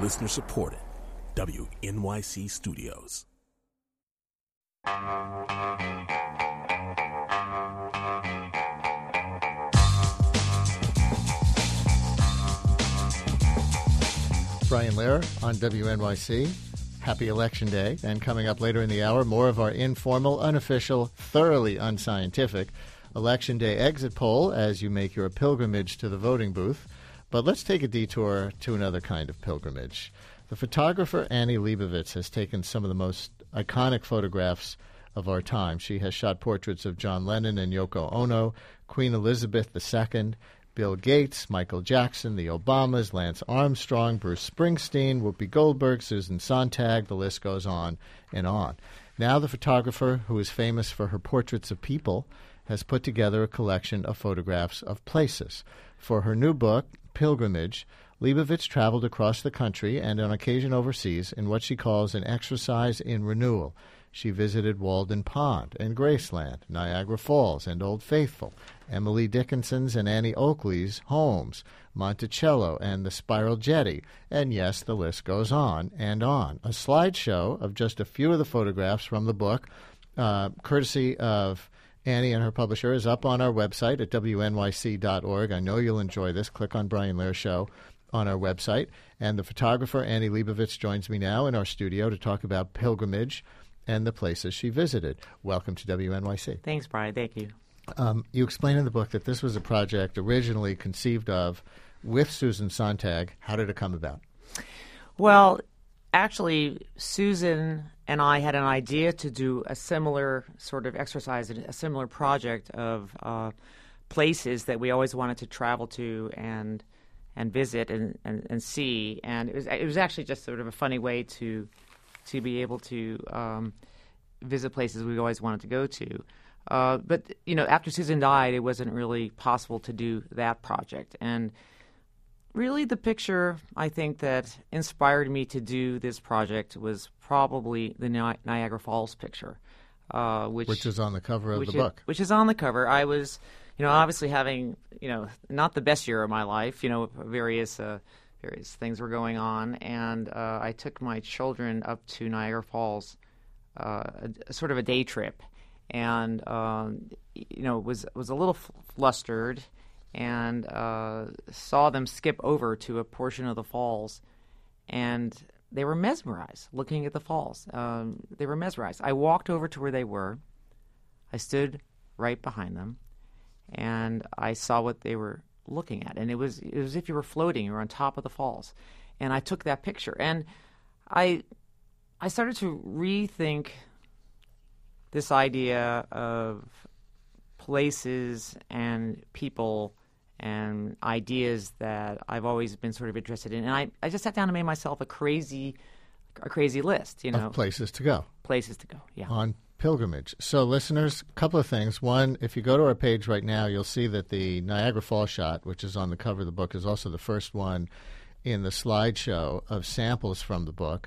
Listener supported. WNYC Studios. Brian Lehrer on WNYC. Happy Election Day. And coming up later in the hour, more of our informal, unofficial, thoroughly unscientific Election Day exit poll as you make your pilgrimage to the voting booth. But let's take a detour to another kind of pilgrimage. The photographer Annie Leibovitz has taken some of the most iconic photographs of our time. She has shot portraits of John Lennon and Yoko Ono, Queen Elizabeth II, Bill Gates, Michael Jackson, the Obamas, Lance Armstrong, Bruce Springsteen, Whoopi Goldberg, Susan Sontag, the list goes on and on. Now the photographer, who is famous for her portraits of people, has put together a collection of photographs of places. For her new book, Pilgrimage, Leibovitz traveled across the country and on occasion overseas in what she calls an exercise in renewal. She visited Walden Pond and Graceland, Niagara Falls and Old Faithful, Emily Dickinson's and Annie Oakley's homes, Monticello and the Spiral Jetty, and yes, the list goes on and on. A slideshow of just a few of the photographs from the book, courtesy of Annie and her publisher, is up on our website at wnyc.org. I know you'll enjoy this. Click on Brian Lehrer Show on our website. And the photographer, Annie Leibovitz, joins me now in our studio to talk about pilgrimage and the places she visited. Welcome to WNYC. Thanks, Brian. Thank you. You explain in the book that this was a project originally conceived of with Susan Sontag. How did it come about? Well, actually, Susan and I had an idea to do a similar sort of exercise, a similar project of places that we always wanted to travel to and visit and see. And it was actually just sort of a funny way to be able to visit places we always wanted to go to. But, you know, after Susan died, it wasn't really possible to do that project. And really the picture, I think, that inspired me to do this project was probably the Niagara Falls picture. Which is on the cover of the book. Which is on the cover. I was, you know, obviously having, you know, not the best year of my life, you know, various things were going on, and I took my children up to Niagara Falls, sort of a day trip, and you know, was a little flustered, and saw them skip over to a portion of the falls, and they were mesmerized looking at the falls. They were mesmerized. I walked over to where they were. I stood right behind them, and I saw what they were looking at, and it was as if you were floating. You were on top of the falls, and I took that picture, and I started to rethink this idea of places and people and ideas that I've always been sort of interested in, and I just sat down and made myself a crazy list, you know, of places to go. Places to go, yeah. On pilgrimage. So, listeners, a couple of things. One, if you go to our page right now, you'll see that the Niagara Falls shot, which is on the cover of the book, is also the first one in the slideshow of samples from the book.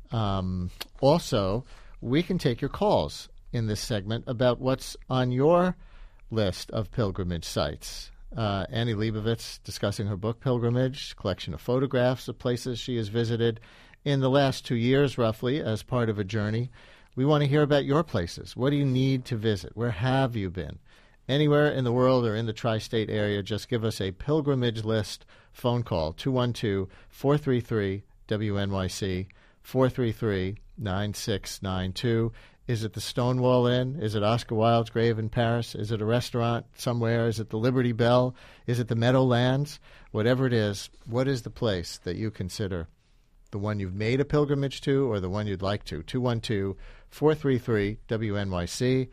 Also, we can take your calls in this segment about what's on your list of pilgrimage sites. Annie Leibovitz discussing her book, Pilgrimage, collection of photographs of places she has visited in the last 2 years, roughly, as part of a journey. We want to hear about your places. What do you need to visit? Where have you been? Anywhere in the world or in the tri-state area, just give us a pilgrimage list phone call, 212-433-WNYC, 433-9692. Is it the Stonewall Inn? Is it Oscar Wilde's grave in Paris? Is it a restaurant somewhere? Is it the Liberty Bell? Is it the Meadowlands? Whatever it is, what is the place that you consider the one you've made a pilgrimage to or the one you'd like to? 212-433-WNYC,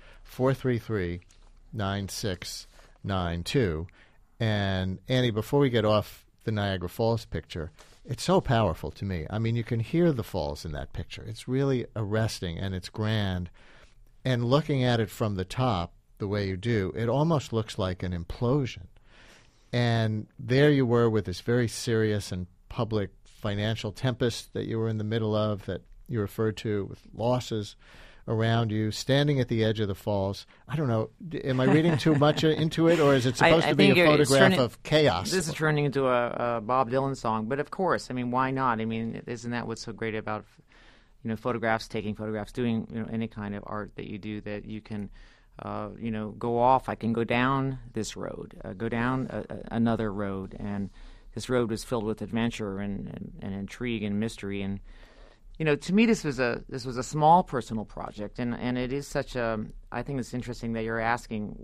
433-9692. And, Annie, before we get off the Niagara Falls picture, it's so powerful to me. I mean, you can hear the falls in that picture. It's really arresting, and it's grand. And looking at it from the top, the way you do, it almost looks like an implosion. And there you were with this very serious and public financial tempest that you were in the middle of, that you referred to, with losses around you, standing at the edge of the falls. I don't know. Am I reading too much into it, or is it supposed to be a photograph of chaos? This is turning into a Bob Dylan song, but of course, I mean, why not? I mean, isn't that what's so great about photographs, taking photographs, doing any kind of art that you do, that you can go off. I can go down this road, go down another road, and this road was filled with adventure and intrigue and mystery. And to me, this was a small personal project, and it is such a. I think it's interesting that you're asking,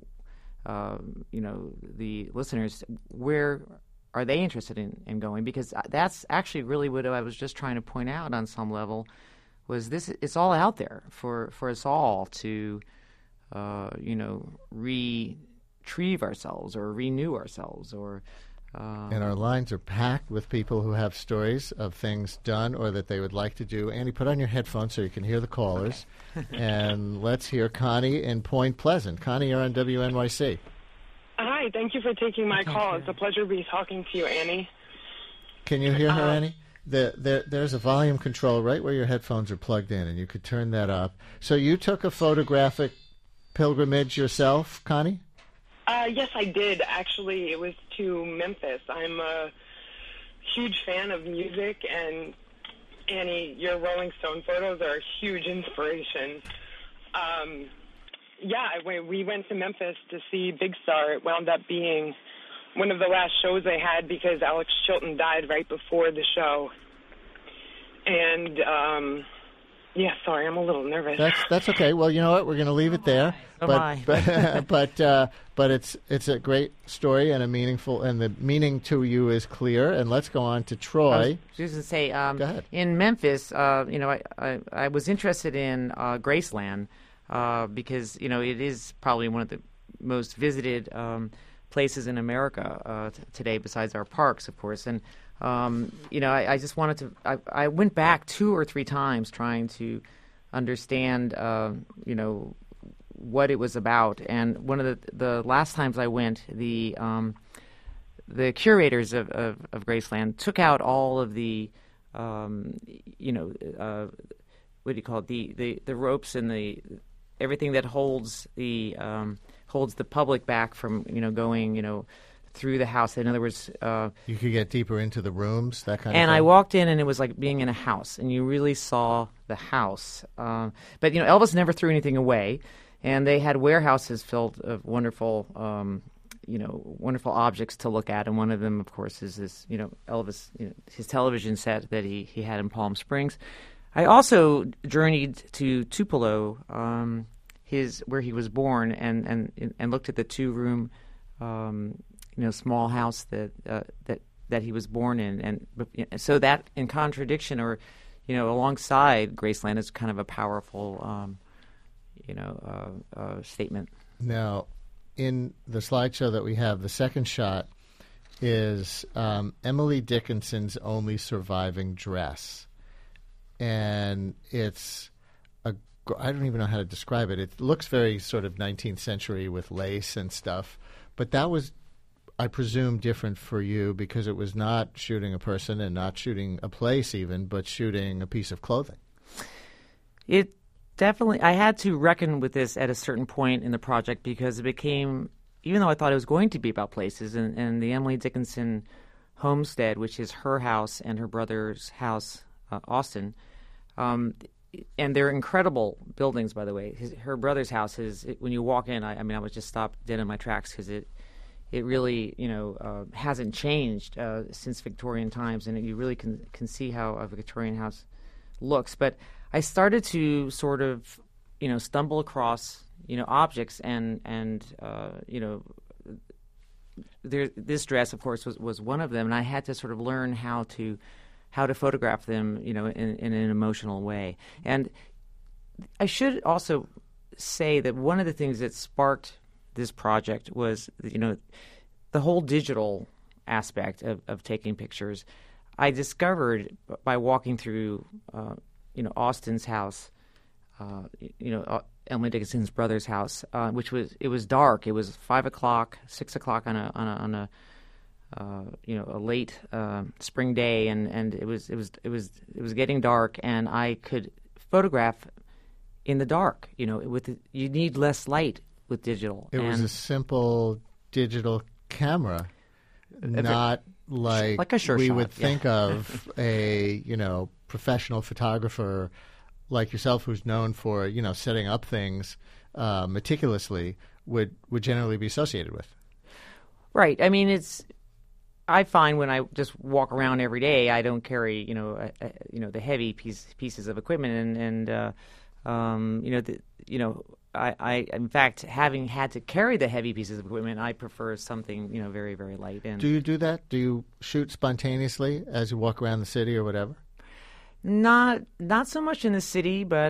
the listeners, where are they interested in going, because that's actually really what I was just trying to point out on some level. Was this? It's all out there for us all to. Retrieve ourselves or renew ourselves, or and our lines are packed with people who have stories of things done or that they would like to do. Andy, put on your headphones so you can hear the callers. And let's hear Connie in Point Pleasant. Connie, you're on WNYC. Hi, thank you for taking my call. It's a pleasure to be talking to you, Annie. Can you hear her, Annie? There's a volume control right where your headphones are plugged in, and you could turn that up. So you took a photographic pilgrimage yourself, Connie? Yes, I did. Actually, it was to Memphis. I'm a huge fan of music, and Annie, your Rolling Stone photos are a huge inspiration. We went to Memphis to see Big Star. It wound up being one of the last shows they had because Alex Chilton died right before the show. And sorry, I'm a little nervous. That's okay. Well, you know what? We're going to leave it there. But it's a great story and a meaningful, and the meaning to you is clear. And let's go on to Troy. I was just going to say, go ahead. In Memphis, I was interested in Graceland because it is probably one of the most visited places in America today, besides our parks, of course. And I just wanted to. I went back 2 or 3 times trying to understand, what it was about. And one of the last times I went, the curators of Graceland took out all of the, what do you call it? The ropes and the everything that holds the public back from going through the house. In other words, you could get deeper into the rooms, that kind of thing. And I walked in, and it was like being in a house, and you really saw the house. But Elvis never threw anything away, and they had warehouses filled of wonderful, wonderful objects to look at. And one of them, of course, is this, Elvis, his television set that he had in Palm Springs. I also journeyed to Tupelo, where he was born, and looked at the 2-room. Small house that he was born in, and so that in contradiction, or alongside Graceland, is kind of a powerful, statement. Now, in the slideshow that we have, the second shot is Emily Dickinson's only surviving dress, and it's I don't even know how to describe it. It looks very sort of 19th century with lace and stuff, but that was, I presume, different for you because it was not shooting a person and not shooting a place even, but shooting a piece of clothing. It definitely, I had to reckon with this at a certain point in the project because it became, even though I thought it was going to be about places, and the Emily Dickinson homestead, which is her house and her brother's house, Austin, and they're incredible buildings, by the way. Her brother's house is, when you walk in, I was just stopped dead in my tracks because it really, hasn't changed since Victorian times, and you really can see how a Victorian house looks. But I started to sort of, stumble across, objects, and this dress, of course, was one of them, and I had to sort of learn how to photograph them, in an emotional way. And I should also say that one of the things that sparked this project was, the whole digital aspect of taking pictures. I discovered by walking through, Austin's house, Emily Dickinson's brother's house, it was dark. It was 5 o'clock, 6 o'clock on a late spring day, and it was getting dark, and I could photograph in the dark. You need less light with digital. It was a simple digital camera, not like a sure we shot, would think of a professional photographer like yourself, who's known for setting up things meticulously, would generally be associated with. Right. I mean, I find when I just walk around every day, I don't carry the heavy pieces of equipment, I in fact, having had to carry the heavy pieces of equipment, I prefer something very, very light. And do you do that? Do you shoot spontaneously as you walk around the city or whatever? Not so much in the city, but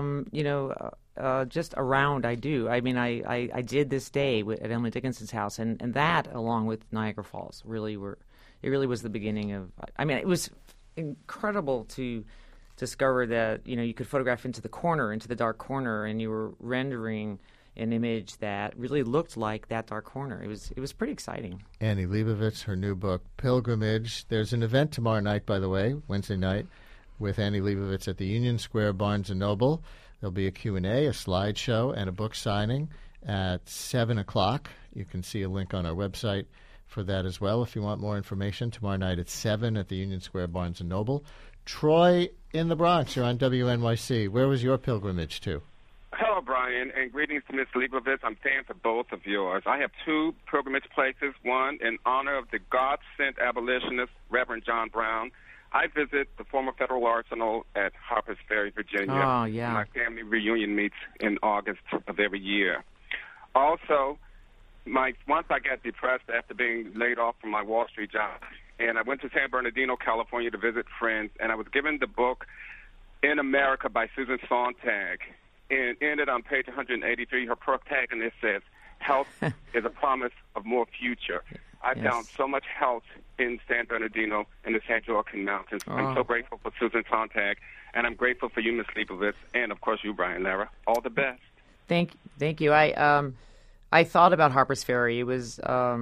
just around I do. I mean, I did this day at Emily Dickinson's house, and that, along with Niagara Falls, really was the beginning of. I mean, it was incredible to discover that you could photograph into the dark corner, and you were rendering an image that really looked like that dark corner. It was pretty exciting. Annie Leibovitz, her new book Pilgrimage. There's an event tomorrow night, by the way, Wednesday night, with Annie Leibovitz at the Union Square Barnes & Noble. There'll be a Q&A, a slideshow, and a book signing at 7 o'clock. You can see a link on our website for that as well if you want more information. Tomorrow night at 7 at the Union Square Barnes & Noble. Troy in the Bronx, you're on WNYC. Where was your pilgrimage to? Hello, Brian, and greetings to Ms. Leibovitz. I'm fans of both of yours. I have two pilgrimage places, one in honor of the God-sent abolitionist, Reverend John Brown. I visit the former Federal Arsenal at Harpers Ferry, Virginia. Oh, yeah. My family reunion meets in August of every year. Also, once I got depressed after being laid off from my Wall Street job, and I went to San Bernardino, California to visit friends, and I was given the book In America by Susan Sontag. And in it, on page 183, her protagonist says, health is a promise of more future. I found so much health in San Bernardino in the San Joaquin Mountains. I'm so grateful for Susan Sontag, and I'm grateful for you, Ms. Leibovitz, and, of course, you, Brian Lara. All the best. Thank you. I thought about Harpers Ferry. It was,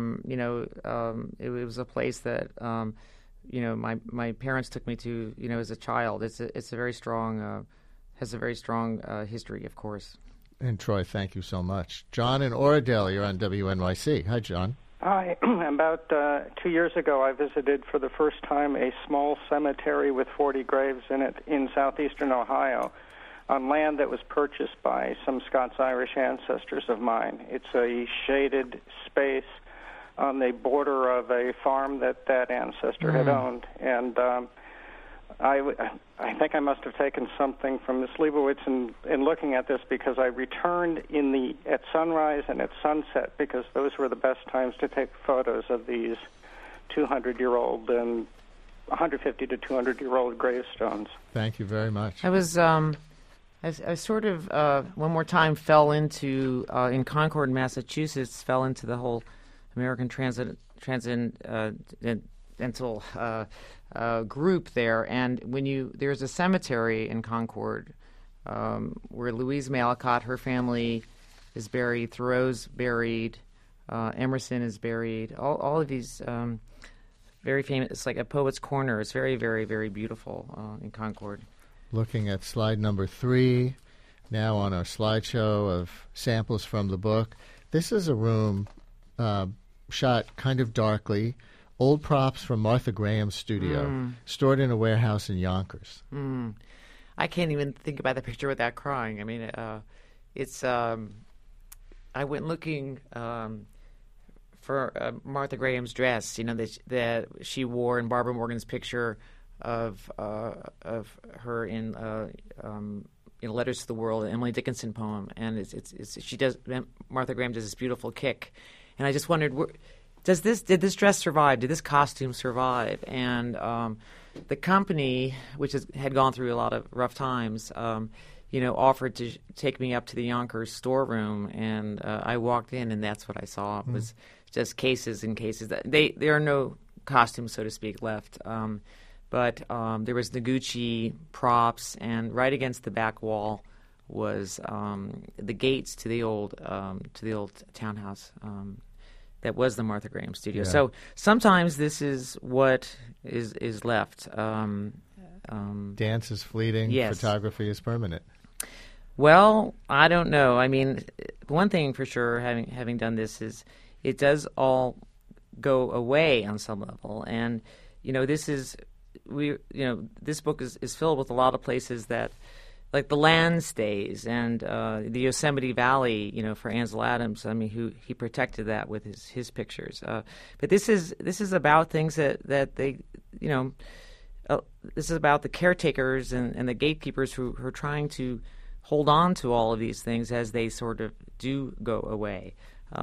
it was a place that, my parents took me to, as a child. It's a very strong, has a very strong history, of course. And Troy, thank you so much. John in Oradell, you're on WNYC. Hi, John. Hi. About 2 years ago, I visited for the first time a small cemetery with 40 graves in it in southeastern Ohio on land that was purchased by some Scots-Irish ancestors of mine. It's a shaded space on the border of a farm that ancestor had owned. And I think I must have taken something from Ms. Leibovitz in looking at this, because I returned at sunrise and at sunset, because those were the best times to take photos of these 200-year-old and 150 to 200-year-old gravestones. Thank you very much. I was I sort of one more time fell into in Concord, Massachusetts, fell into the whole American transcendental group there, and there's a cemetery in Concord where Louise Mallicott, her family is buried, Thoreau's buried, Emerson is buried. All of these very famous. It's like a poet's corner. It's very, very, very beautiful in Concord. Looking at slide number 3, now on our slideshow of samples from the book. This is a room shot kind of darkly. Old props from Martha Graham's studio, stored in a warehouse in Yonkers. I can't even think about the picture without crying. I mean, it's. I went looking for Martha Graham's dress, that she wore in Barbara Morgan's picture of her in Letters to the World, an Emily Dickinson poem, and Martha Graham does this beautiful kick, and I just wondered. Did this dress survive? Did this costume survive? And the company, which had gone through a lot of rough times, offered to take me up to the Yonkers storeroom, and I walked in, and that's what I saw. It was just cases and cases. There are no costumes, so to speak, left. But there was Noguchi props, and right against the back wall was the gates to the old townhouse. That was the Martha Graham studio. Yeah. So sometimes this is what is left. Dance is fleeting. Yes. Photography is permanent. Well, I don't know. I mean, one thing for sure, having done this, is it does all go away on some level. And this book is filled with a lot of places that, like the land stays and the Yosemite Valley, for Ansel Adams. I mean, he protected that with his pictures. But this is about things that they, this is about the caretakers and the gatekeepers who are trying to hold on to all of these things as they sort of do go away.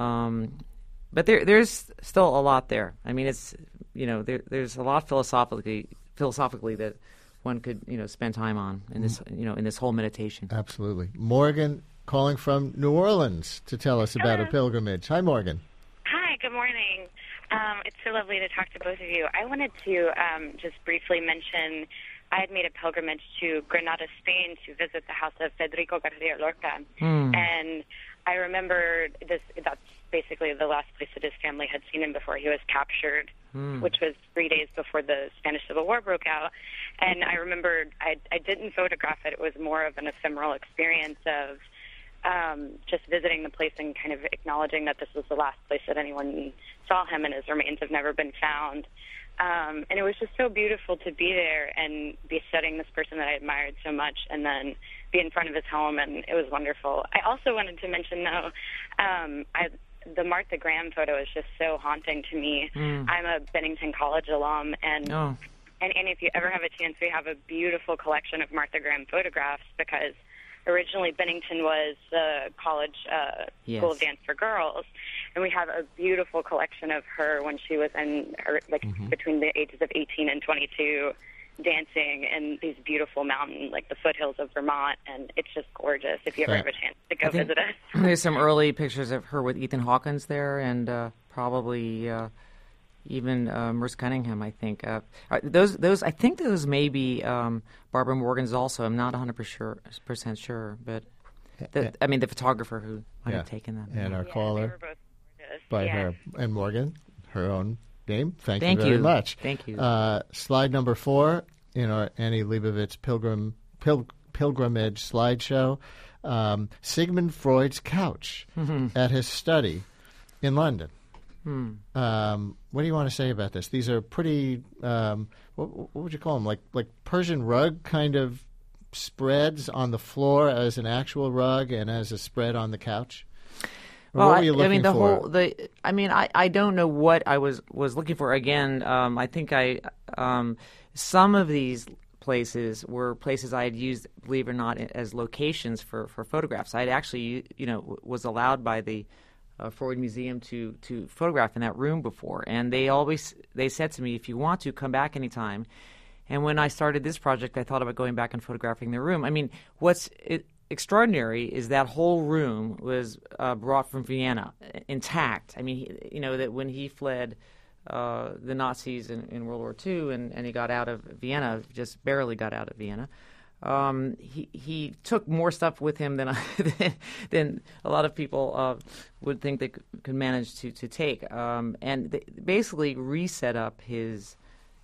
But there's still a lot there. I mean, it's there's a lot philosophically that one could spend time on in this in this whole meditation. Absolutely. Morgan calling from New Orleans to tell us about a pilgrimage. Hi, Morgan. Hi. Good morning. It's so lovely to talk to both of you. I wanted to just briefly mention I had made a pilgrimage to Granada, Spain, to visit the house of Federico García Lorca, and I remember that's basically the last place that his family had seen him before he was captured, which was 3 days before the Spanish Civil War broke out. And I remember I didn't photograph it. It was more of an ephemeral experience of just visiting the place and kind of acknowledging that this was the last place that anyone saw him, and his remains have never been found. And it was just so beautiful to be there and be studying this person that I admired so much, and then be in front of his home, and it was wonderful. I also wanted to mention, though, the Martha Graham photo is just so haunting to me. I'm a Bennington College alum, and if you ever have a chance, we have a beautiful collection of Martha Graham photographs, because originally Bennington was the college school of dance for girls, and we have a beautiful collection of her when she was in between the ages of 18 and 22, dancing in these beautiful mountains, like the foothills of Vermont, and it's just gorgeous if you ever have a chance to go visit us. There's some early pictures of her with Ethan Hawkins there, and probably even Merce Cunningham, I think. Those I think those may be Barbara Morgan's also. I'm not 100% sure, but the photographer who might have taken them. And our caller, they were both gorgeous. by her, and Morgan, her own name. Thank you very much. Thank you. Slide number 4 in our Annie Leibovitz pilgrimage slideshow. Sigmund Freud's couch at his study in London. What do you want to say about this? These are pretty, what would you call them? Like Persian rug kind of spreads on the floor as an actual rug and as a spread on the couch? Well, what were you looking for? I don't know what I was looking for. Again, I think some of these places were places I had used, believe it or not, as locations for photographs. I had actually, was allowed by the Freud Museum to photograph in that room before, and they said to me, if you want to, come back anytime. And when I started this project, I thought about going back and photographing the room. I mean, what's extraordinary is that whole room was brought from Vienna intact. I mean, that when he fled the Nazis in World War II and he got out of Vienna, just barely got out of Vienna, he took more stuff with him than than a lot of people would think they could manage to take, and they basically reset up his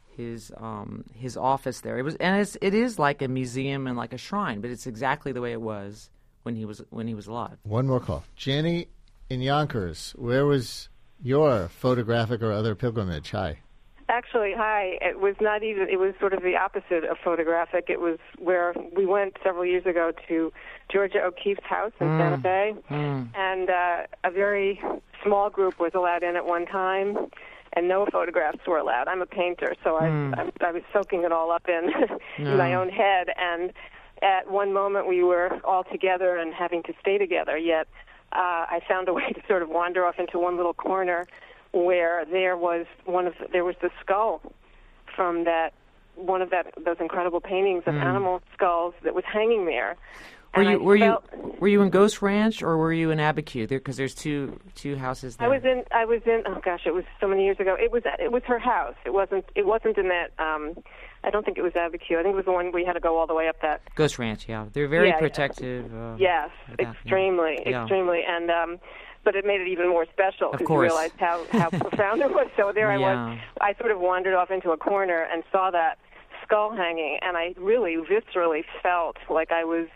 office there. It is like a museum and like a shrine, but it's exactly the way it was when he was alive. One more call. Jenny in Yonkers, where was your photographic or other pilgrimage? Hi. Actually, hi. It was not even, it was sort of the opposite of photographic. It was where we went several years ago to Georgia O'Keeffe's house in Santa Fe, and a very small group was allowed in at one time, and no photographs were allowed. I'm a painter, so I was soaking it all up in my own head, and at one moment we were all together and having to stay together, yet I found a way to sort of wander off into one little corner where there was the skull from those incredible paintings of animal skulls that was hanging there. Were you in Ghost Ranch or were you in Abiquiu? Because there's two houses there. I was in. Oh gosh, it was so many years ago. It was her house. It wasn't in that. I don't think it was Abiquiu. I think it was the one where you had to go all the way up that. Ghost Ranch, yeah. They're very protective. Yes, extremely, and. But it made it even more special because you realized how profound it was. So there I was. I sort of wandered off into a corner and saw that skull hanging, and I really viscerally felt like I was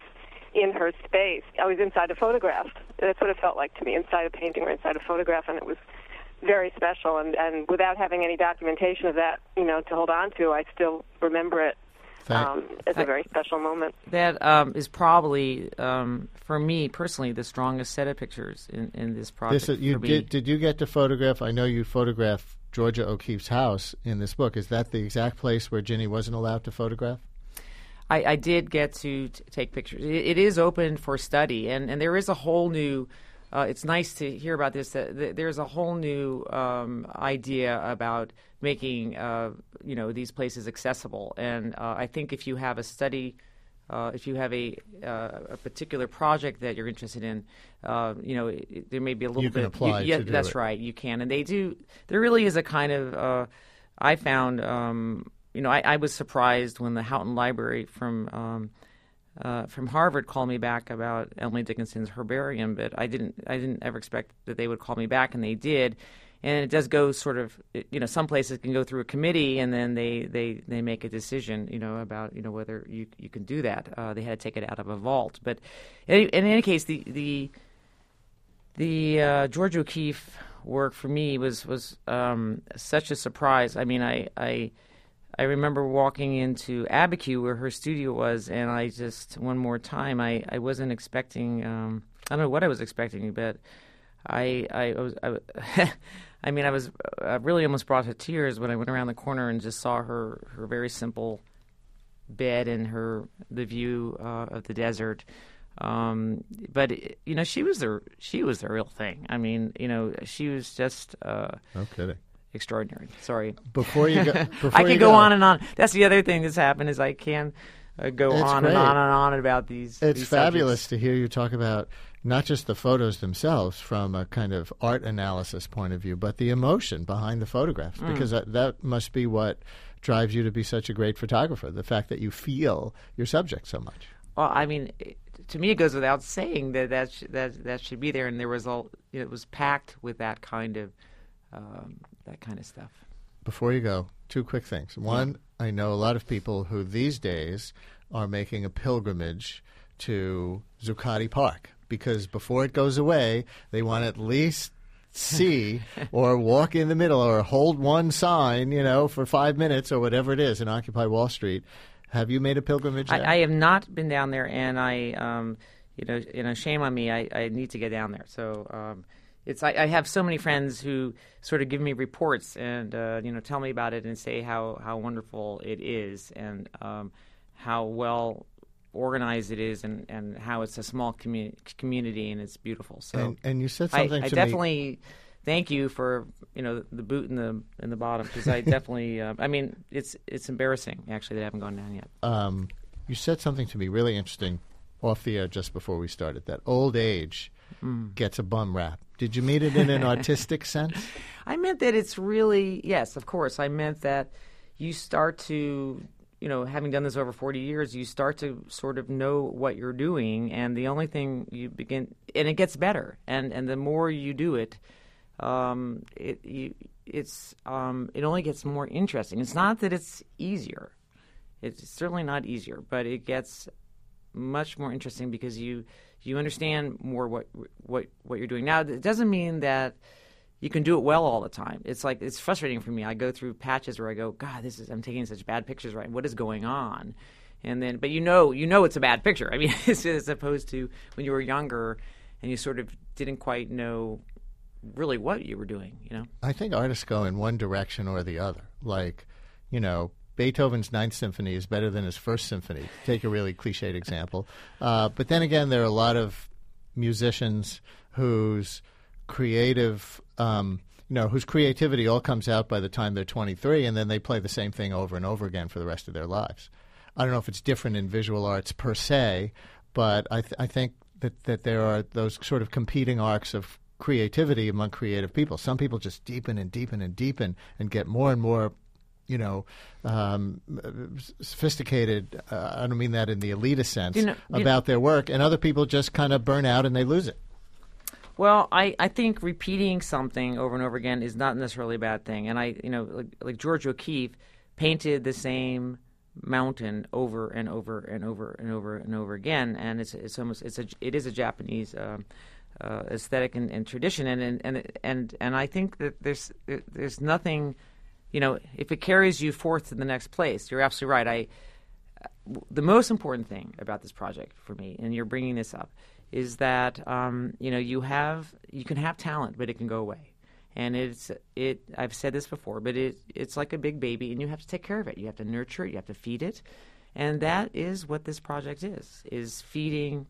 in her space. I was inside a photograph. That's what it felt like to me, inside a painting or inside a photograph, and it was very special. And without having any documentation of that, to hold on to, I still remember it as a very special moment. That is probably, for me personally, the strongest set of pictures in this project. Did you get to photograph? I know you photographed Georgia O'Keeffe's house in this book. Is that the exact place where Ginny wasn't allowed to photograph? I did get to take pictures. It is open for study, and there is a whole new. It's nice to hear about this. That there's a whole new idea about making these places accessible, and I think if you have a study, if you have a particular project that you're interested in, there may be a little bit. You can apply to do that's it. right. You can, and they do. There really is a kind of. I found. I was surprised when the Houghton Library from Harvard called me back about Emily Dickinson's herbarium, but I didn't ever expect that they would call me back, and they did. And it does go sort of, some places can go through a committee, and then they make a decision, about whether you can do that. They had to take it out of a vault, but in any case, the Georgia O'Keeffe work for me was such a surprise. I mean, I remember walking into Abiquiu where her studio was, and I just, one more time, I wasn't expecting, I don't know what I was expecting, but I was really almost brought to tears when I went around the corner and just saw her very simple bed and the view of the desert. But she was the real thing. I mean, she was just no kidding. Extraordinary. Sorry. Before you go, I can go on and on. That's the other thing that's happened is I can go on great. and on and on about these. It's these fabulous subjects. to hear you talk about not just the photos themselves from a kind of art analysis point of view, but the emotion behind the photographs, because that must be what drives you to be such a great photographer, the fact that you feel your subject so much. Well, I mean, to me, it goes without saying that should be there, and there was it was packed with that kind of stuff. Before you go, two quick things. One, I know a lot of people who these days are making a pilgrimage to Zuccotti Park because before it goes away, they want to at least see or walk in the middle or hold one sign, for 5 minutes or whatever it is and Occupy Wall Street. Have you made a pilgrimage there? I have not been down there, and I, shame on me. I need to get down there. So I have so many friends who sort of give me reports and tell me about it and say how wonderful it is and how well organized it is and how it's a small community and it's beautiful. So and you said something to me. I definitely thank you for the boot in the bottom because I definitely it's embarrassing actually that I haven't gone down yet. You said something to me really interesting off the air just before we started that old age gets a bum rap. Did you mean it in an artistic sense? I meant that it's really, yes, of course. I meant that you start to, having done this over 40 years, you start to sort of know what you're doing, and the only thing you begin, and it gets better, and the more you do it, it only gets more interesting. It's not that it's easier. It's certainly not easier, but it gets much more interesting because you understand more what you're doing. Now, it doesn't mean that you can do it well all the time. It's like it's frustrating for me. I go through patches where I go, God, I'm taking such bad pictures, right? What is going on? And then, but you know it's a bad picture. I mean, as opposed to when you were younger and you sort of didn't quite know really what you were doing. I think artists go in one direction or the other. Like, Beethoven's Ninth Symphony is better than his First Symphony. Take a really cliched example. But then again, there are a lot of musicians whose whose creativity all comes out by the time they're 23, and then they play the same thing over and over again for the rest of their lives. I don't know if it's different in visual arts per se, but I think that there are those sort of competing arcs of creativity among creative people. Some people just deepen and deepen and deepen and get more and more sophisticated, I don't mean that in the elitist sense, about their work, and other people just kind of burn out and they lose it. Well, I think repeating something over and over again is not necessarily a bad thing. And like Georgia O'Keeffe painted the same mountain over and over and over and over and over again, and it is a Japanese aesthetic and tradition, and I think that there's nothing, if it carries you forth to the next place, you're absolutely right. The most important thing about this project for me, and you're bringing this up, is that you can have talent, but it can go away. And I've said this before, but it's like a big baby, and you have to take care of it. You have to nurture it. You have to feed it. And that is what this project is feeding,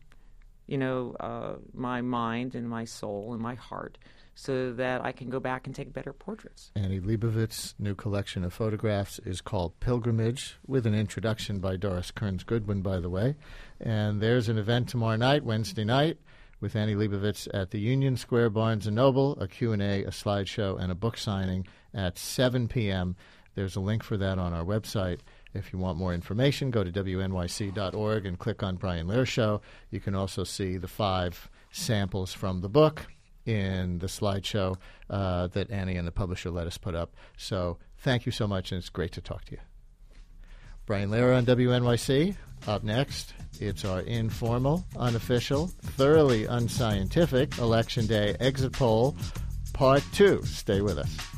my mind and my soul and my heart so that I can go back and take better portraits. Annie Leibovitz's new collection of photographs is called Pilgrimage, with an introduction by Doris Kearns Goodwin, by the way. And there's an event tomorrow night, Wednesday night, with Annie Leibovitz at the Union Square Barnes & Noble, a Q&A, a slideshow, and a book signing at 7 p.m. There's a link for that on our website. If you want more information, go to wnyc.org and click on Brian Lehrer Show. You can also see the 5 samples from the book in the slideshow that Annie and the publisher let us put up. So thank you so much, and it's great to talk to you. Brian Lehrer on WNYC. Up next, it's our informal, unofficial, thoroughly unscientific Election Day Exit Poll, Part 2. Stay with us.